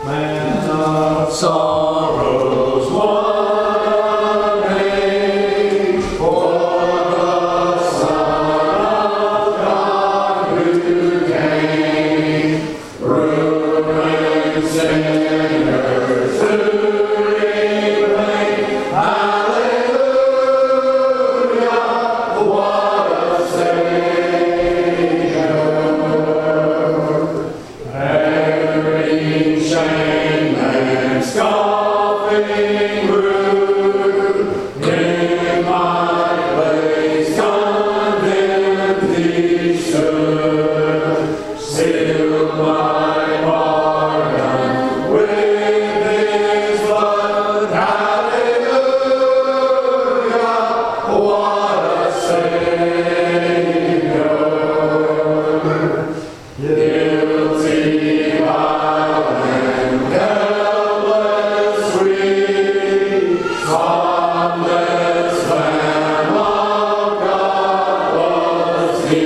Man of sorrows, what a name for the Son of God who came, ruined sinners to reclaim. Hallelujah, what a Savior. Bearing shame and scoffing rude, in my place condemned he stood, sealed my pardon with his blood. Hallelujah, what a Savior. Guilty, vile, and helpless, free, spotless Lamb of God was he,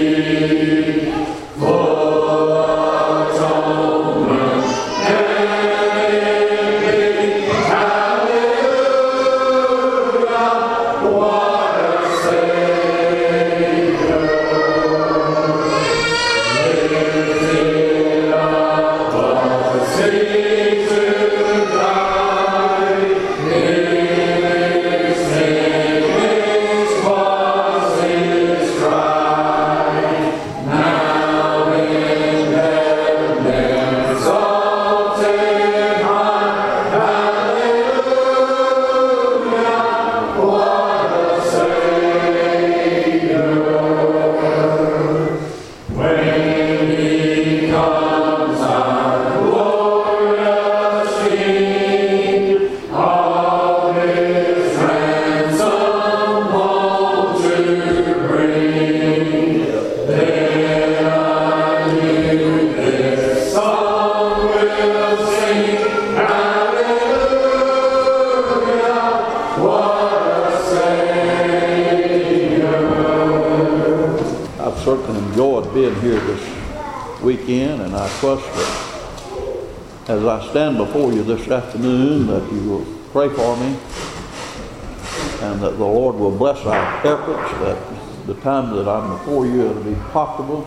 full atonement and in hallelujah, what a Savior. Lifted up was he to die, in his nakedness was his cry. Now in heaven exalted high, hallelujah, what a Savior. When he comes, our glorious King, all his ransom home to bring, then anew this song will sing, hallelujah, what a Savior. I've certainly enjoyed being here this weekend, and I trust that as I stand before you this afternoon that you will pray for me and that the Lord will bless our efforts, that the time that I'm before you it'll be profitable,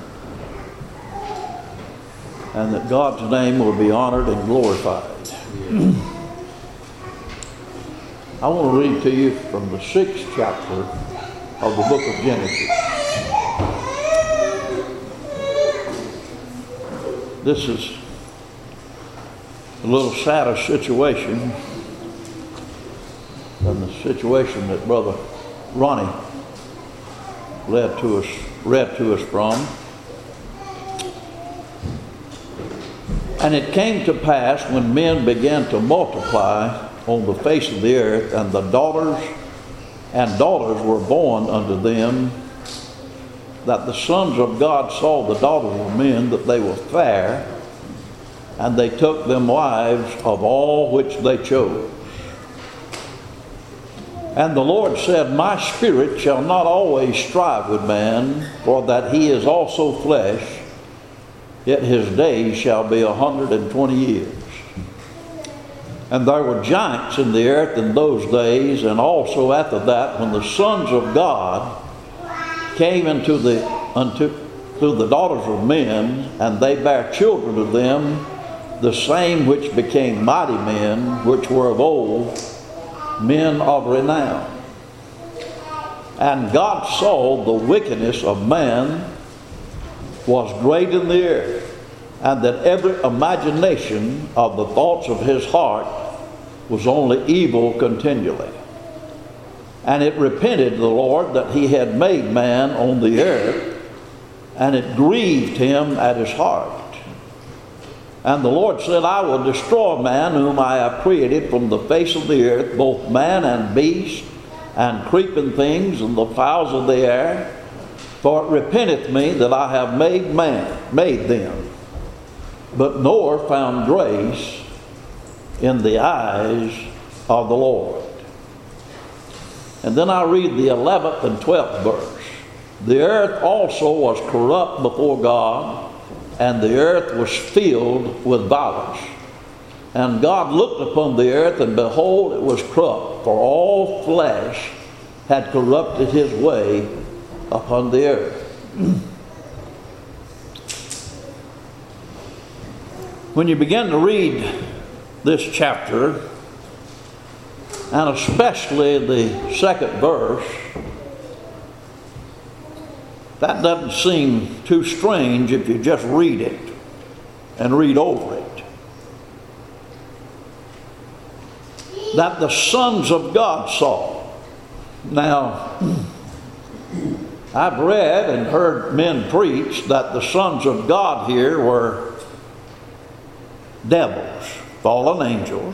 and that God's name will be honored and glorified. I want to read to you from the 6th chapter of the book of Genesis. This is a little sadder situation than the situation that Brother Ronnie read to us from. And it came to pass when men began to multiply on the face of the earth, and the daughters were born unto them, that the sons of God saw the daughters of men, that they were fair, and they took them wives of all which they chose. And the Lord said, My spirit shall not always strive with man, for that he is also flesh, yet his days shall be 120 years. And there were giants in the earth in those days, and also after that, when the sons of God came unto the daughters of men, and they bare children to them, the same which became mighty men, which were of old, men of renown. And God saw the wickedness of man was great in the earth, and that every imagination of the thoughts of his heart was only evil continually. And it repented the Lord that he had made man on the earth, and it grieved him at his heart. And the Lord said, I will destroy man whom I have created from the face of the earth, both man and beast, and creeping things, and the fowls of the air. For it repenteth me that I have made them. But Noah found grace in the eyes of the Lord. And then I read the 11th and 12th verse. The earth also was corrupt before God, and the earth was filled with violence. And God looked upon the earth, and behold, it was corrupt, for all flesh had corrupted his way upon the earth. When you begin to read this chapter, and especially the second verse, that doesn't seem too strange if you just read it and read over it. That the sons of God saw. Now, I've read and heard men preach that the sons of God here were devils, fallen angels.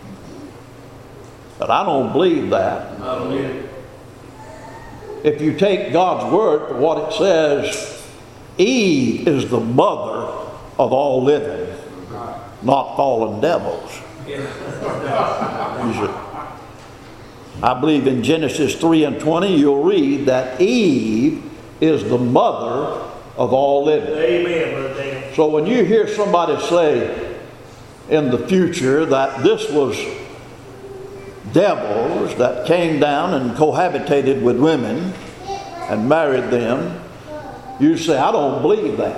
But I don't believe that. I don't either. If you take God's word for what it says, Eve is the mother of all living, not fallen devils. I believe in Genesis 3:20 you'll read that Eve is the mother of all living. Amen, Brother Dan. So when you hear somebody say in the future that this was devils that came down and cohabitated with women and married them, you say, I don't believe that.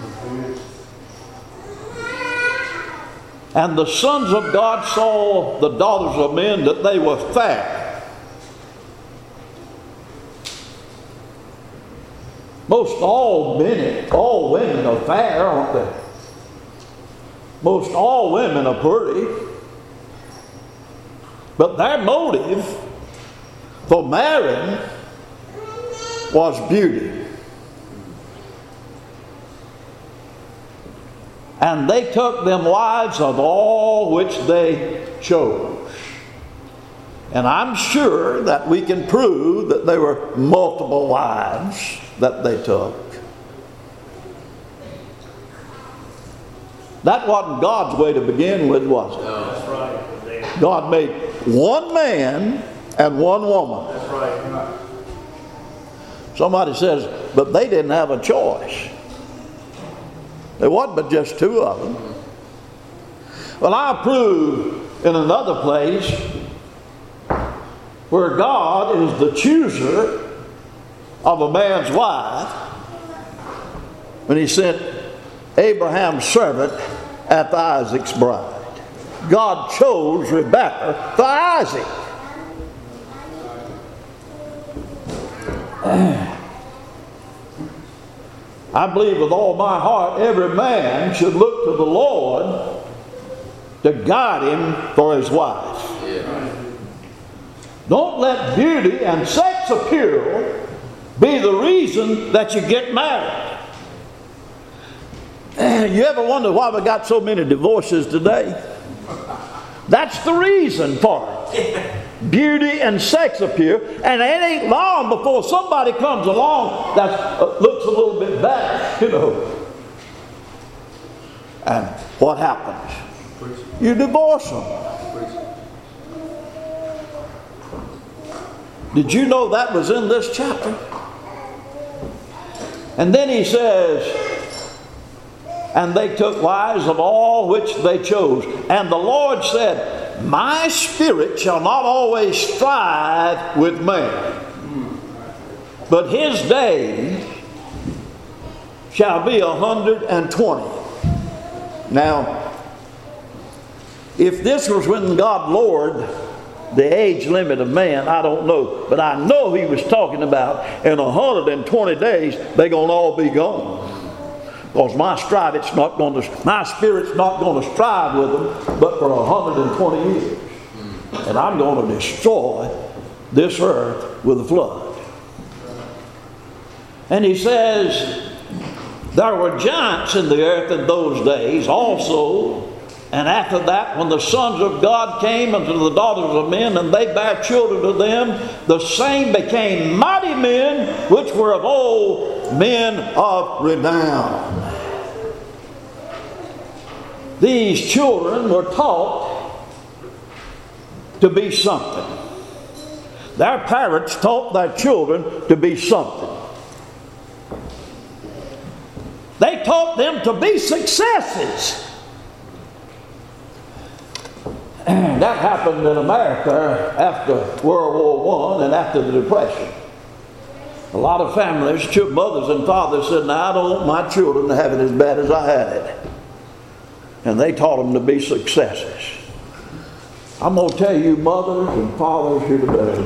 And the sons of God saw the daughters of men that they were fair. Most all women are fair, aren't they? Most all women are pretty. But their motive for marrying was beauty. And they took them wives of all which they chose. And I'm sure that we can prove that there were multiple wives that they took. That wasn't God's way to begin with, was it? No, that's right. God made one man and one woman. That's right. Somebody says, but they didn't have a choice. There wasn't but just two of them. Well, I prove in another place where God is the chooser of a man's wife when he sent Abraham's servant after Isaac's bride. God chose Rebekah for Isaac. I believe with all my heart every man should look to the Lord to guide him for his wife. Yeah. Don't let beauty and sex appeal be the reason that you get married. You ever wonder why we got so many divorces today? That's the reason for it. Beauty and sex appear, and it ain't long before somebody comes along that looks a little bit better, you know. And what happens? You divorce them. Did you know that was in this chapter? And then he says, and they took wives of all which they chose. And the Lord said, my spirit shall not always strive with man, but his days shall be 120. Now, if this was when God lowered the age limit of man, I don't know. But I know he was talking about in 120 days, they're going to all be gone. Because my spirit's not going to strive with them, but for 120 years. And I'm going to destroy this earth with a flood. And he says, there were giants in the earth in those days also. And after that, when the sons of God came unto the daughters of men, and they bare children to them, the same became mighty men, which were of old, men of renown. These children were taught to be something. Their parents taught their children to be something. They taught them to be successes. That happened in America after World War I and after the Depression. A lot of families, mothers and fathers said, "Now I don't want my children to have it as bad as I had it." And they taught them to be successes. I'm going to tell you, mothers and fathers here today,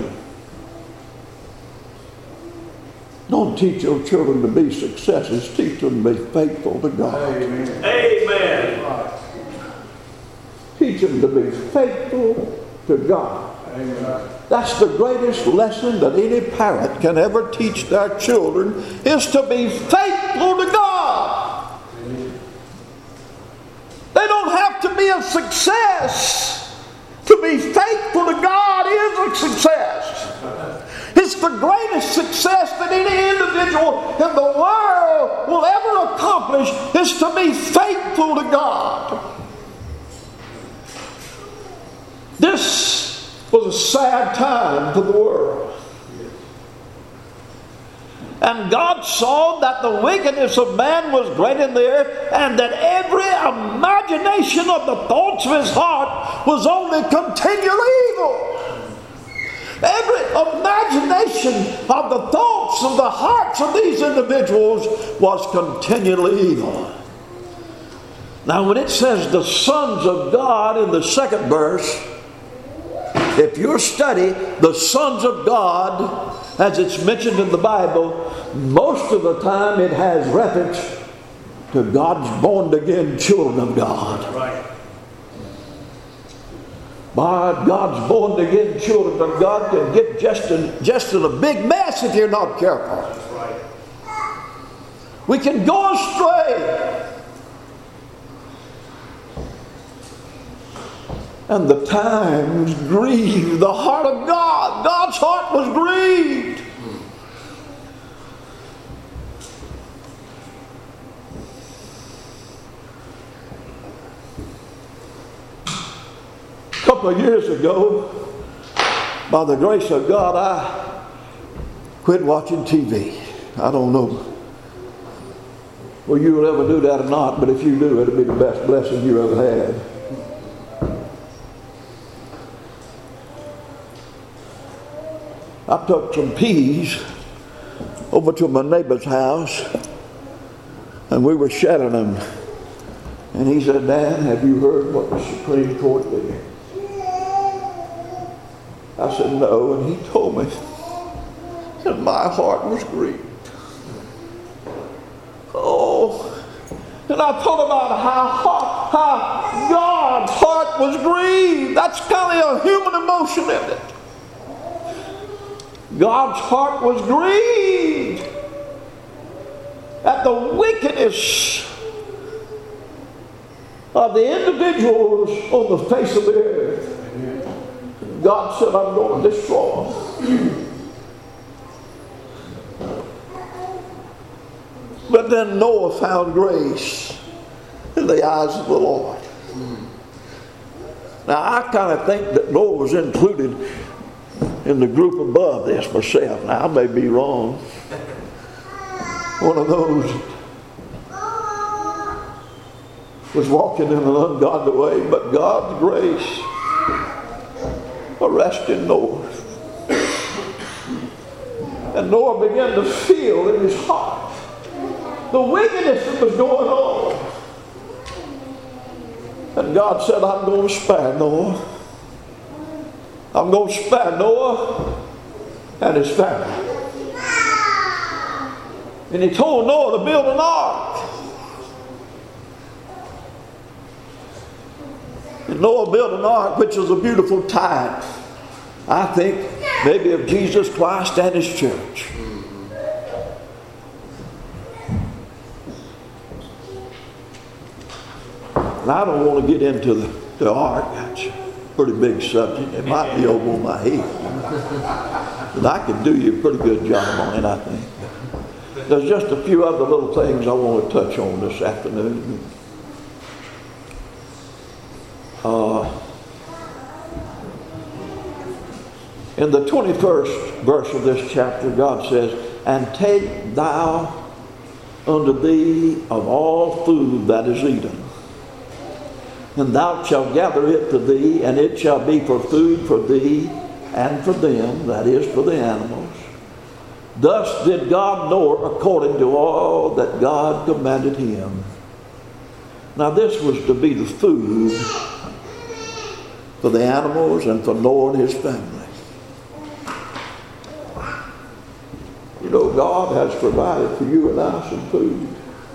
don't teach your children to be successes. Teach them to be faithful to God. Amen. Amen. Teach them to be faithful to God. Amen. That's the greatest lesson that any parent can ever teach their children, is to be faithful to God. They don't have to be a success. To be faithful to God is a success. It's the greatest success that any individual in the world will ever accomplish, is to be faithful to God. This was a sad time for the world. And God saw that the wickedness of man was great in the earth, and that every imagination of the thoughts of his heart was only continual evil. Every imagination of the thoughts of the hearts of these individuals was continually evil. Now when it says the sons of God in the second verse, if you study the sons of God as it's mentioned in the Bible, most of the time it has reference to God's born again children of God. Right. By God's born again children of God can get just in a big mess if you're not careful. That's right. We can go astray. And the times grieved the heart of God. God's heart was grieved. A couple of years ago, by the grace of God, I quit watching TV. I don't know whether you'll ever do that or not, but if you do, it'll be the best blessing you ever had. I took some peas over to my neighbor's house, and we were shedding them. And he said, "Dad, have you heard what the Supreme Court did?" I said, "No," and he told me, and my heart was grieved. Oh, and I thought about how God's heart was grieved. That's kind of a human emotion, isn't it? God's heart was grieved at the wickedness of the individuals on the face of the earth. God said, "I'm going to destroy them." But then Noah found grace in the eyes of the Lord. Now I kind of think that Noah was included in the group above this myself. Now I may be wrong. One of those was walking in an ungodly way, but God's grace arrested Noah. And Noah began to feel in his heart the wickedness that was going on. And God said, "I'm going to spare Noah. I'm going to spare Noah and his family." And he told Noah to build an ark. And Noah built an ark, which was a beautiful type, I think, maybe of Jesus Christ and his church. And I don't want to get into the ark. That's a pretty big subject. It might be over my head. But I could do you a pretty good job on it, I think. There's just a few other little things I want to touch on this afternoon. In the 21st verse of this chapter, God says, "And take thou unto thee of all food that is eaten, and thou shalt gather it to thee, and it shall be for food for thee and for them, that is, for the animals. Thus did God Noah according to all that God commanded him. Now this was to be the food for the animals and for Noah and his family. You know, God has provided for you and I some food.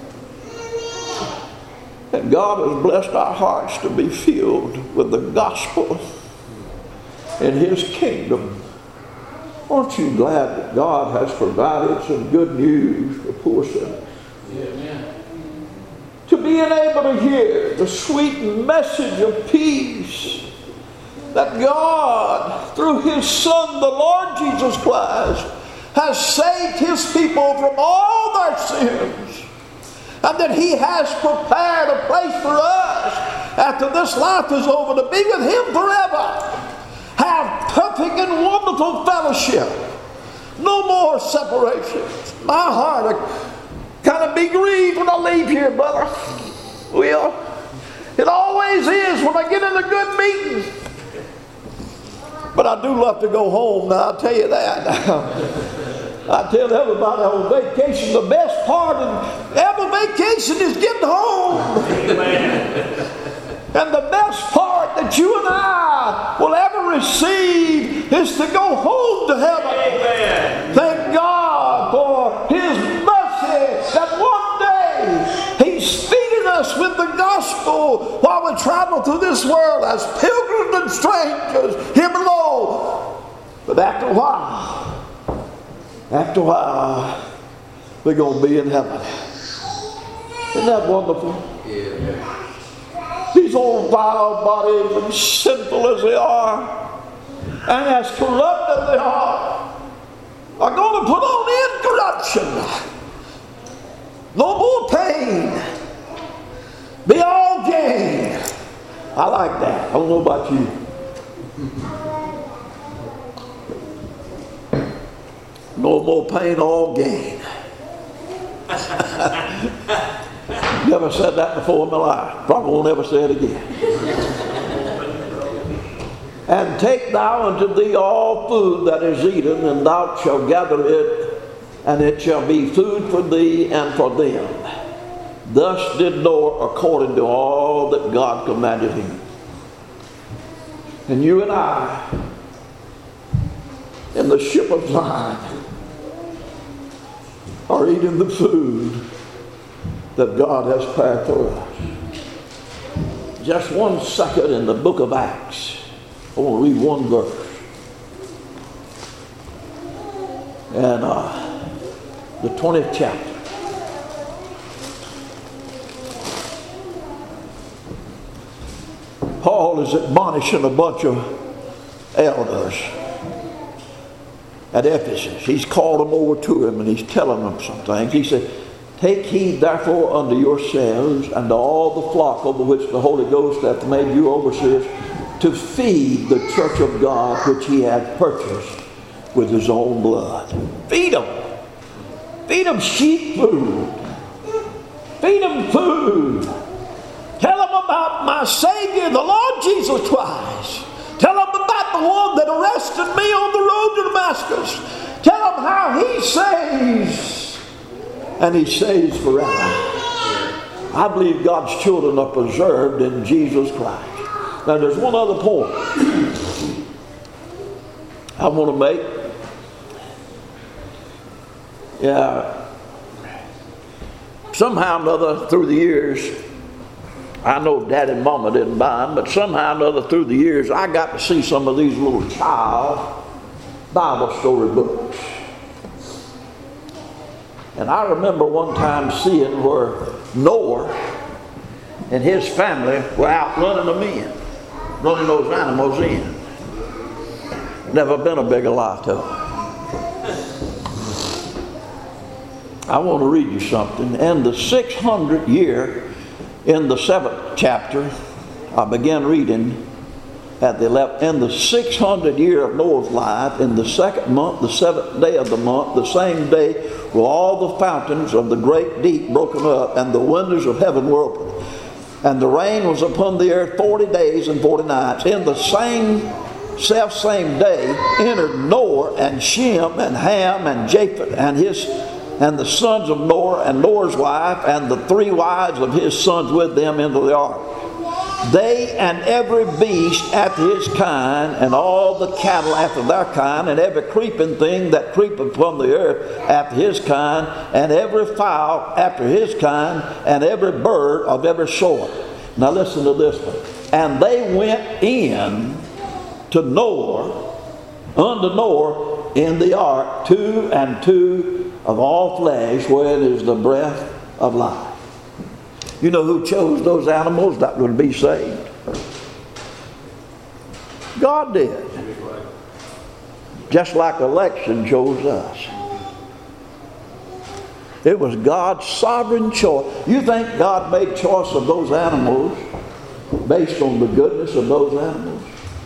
And God has blessed our hearts to be filled with the gospel in his kingdom. Aren't you glad that God has provided some good news for poor sinners? Amen. To being able to hear the sweet message of peace that God, through his Son, the Lord Jesus Christ, has saved his people from all their sins, and that he has prepared a place for us after this life is over to be with him forever. Have perfect and wonderful fellowship. No more separation. My heart will kind of be grieved when I leave here, brother. Will. It always is when I get in a good meeting. But I do love to go home, now I'll tell you that. I tell everybody on vacation, the best part of every vacation is getting home. Amen. And the best part that you and I will ever receive is to go home to heaven. Amen. Thank God for his mercy that one day he's feeding us with the gospel while we travel through this world as pilgrims and strangers here below. But after a while, we're going to be in heaven. Isn't that wonderful? Yeah. These old vile bodies, and sinful as they are, and as corrupt as they are going to put on incorruption. No more pain. Be all gain. I like that. I don't know about you. No more pain, all gain. Never said that before in my life. Probably won't ever say it again. And take thou unto thee all food that is eaten, and thou shalt gather it, and it shall be food for thee and for them. Thus did Noah according to all that God commanded him. And you and I, in the ship of Zion, are eating the food that God has prepared for us. Just 1 second in the book of Acts. I want to read one verse. And the 20th chapter. Paul is admonishing a bunch of elders at Ephesus. He's called them over to him and he's telling them some things. He said, take heed therefore unto yourselves and to all the flock over which the Holy Ghost hath made you overseers, to feed the church of God which he hath purchased with his own blood. Feed them. Feed them sheep food. Feed them food. Tell them about my Savior, the Lord Jesus Christ. Tell them about the one that arrested me on the road to Damascus. Tell them how he saves. And he saves forever. I believe God's children are preserved in Jesus Christ. Now there's one other point I want to make. Yeah. Somehow or another through the years, I know Dad and Mama didn't buy them, but somehow or another through the years, I got to see some of these little child Bible story books. And I remember one time seeing where Noah and his family were out running them in, running those animals in. Never been a bigger lie to them. I want to read you something. In the 600th year, in the 7th chapter, I began reading at the 11th. In the 600th year of Noah's life, in the 2nd month, the 7th day of the month, the same day were all the fountains of the great deep broken up, and the windows of heaven were opened. And the rain was upon the earth 40 days and 40 nights. In the same day entered Noah and Shem and Ham and Japheth and the sons of Noah and Noah's wife and the 3 wives of his sons with them into the ark. They and every beast after his kind, and all the cattle after their kind, and every creeping thing that creepeth upon the earth after his kind, and every fowl after his kind, and every bird of every sort. Now listen to this one. And they went in to Noah, unto Noah in the ark, 2 and 2 of all flesh, wherein is the breath of life. You know who chose those animals that would be saved? God did. Just like election chose us. It was God's sovereign choice. You think God made choice of those animals based on the goodness of those animals?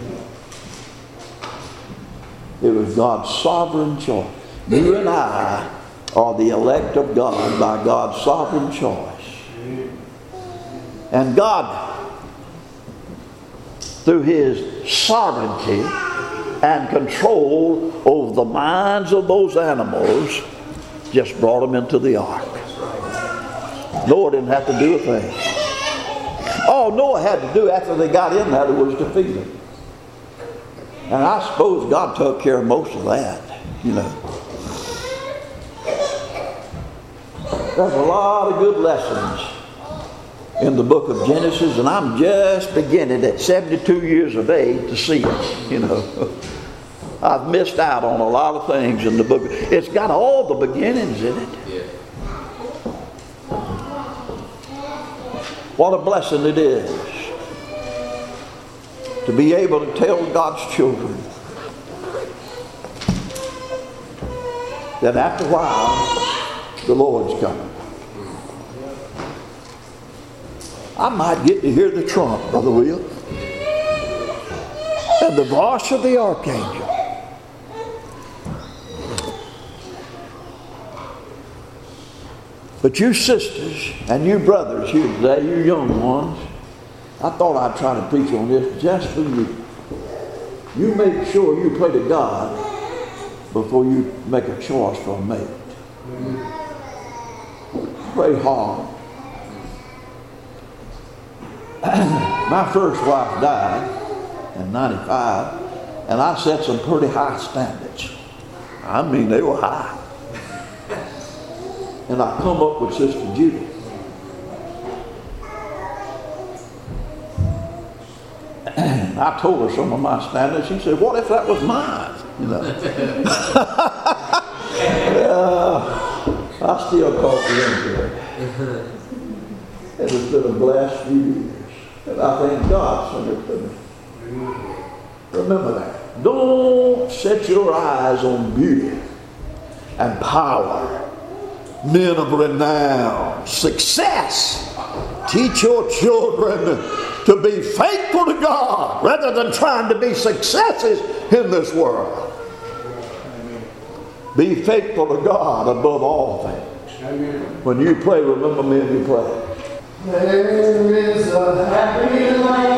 It was God's sovereign choice. You and I are the elect of God by God's sovereign choice. And God, through His sovereignty and control over the minds of those animals, just brought them into the ark. Noah didn't have to do a thing. All Noah had to do after they got in there was to feed them. And I suppose God took care of most of that, you know. There's a lot of good lessons in the book of Genesis, and I'm just beginning at 72 years of age to see it, you know. I've missed out on a lot of things in the book. It's got all the beginnings in it. Yeah. What a blessing it is to be able to tell God's children that after a while the Lord's coming. I might get to hear the trump, Brother Will, and the voice of the archangel. But you sisters and you brothers here today, you young ones, I thought I'd try to preach on this just for you. You make sure you pray to God before you make a choice for a mate. Pray hard. My first wife died in 95, and I set some pretty high standards. I mean, they were high. And I come up with Sister Judy. I told her some of my standards. She said, "What if that was mine?" You know. I still talk to her. It has been a blessed few years. And I thank God sent it to me. Remember that. Don't set your eyes on beauty and power, men of renown, success. Teach your children to be faithful to God rather than trying to be successes in this world. Be faithful to God above all things. When you pray, remember me and you pray. There is a happy life.